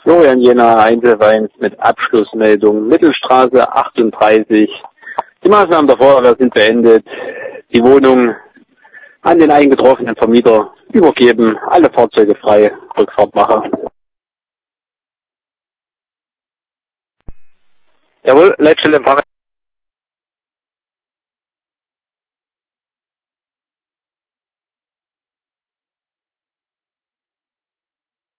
Florian Jena, Einzelweins mit Abschlussmeldung, Mittelstraße 38. Die Maßnahmen der Feuerwehr sind beendet. Die Wohnung an den eingetroffenen Vermieter übergeben. Alle Fahrzeuge frei. Rückfahrt mache. Jawohl, Leitstelle Empfang.